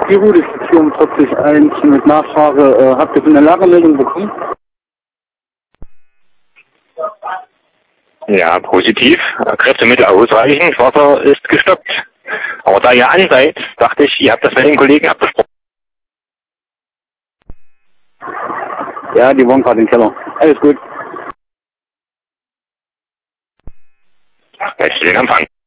Die Route ist 44.1 mit Nachfrage. Habt ihr eine Lagermeldung bekommen? Ja, positiv. Kräftemittel ausreichend, Wasser ist gestoppt. Aber da ihr an seid, dachte ich, ihr habt das mit den Kollegen abgesprochen. Ja, die wohnen gerade im Keller. Alles gut. Besten Empfang.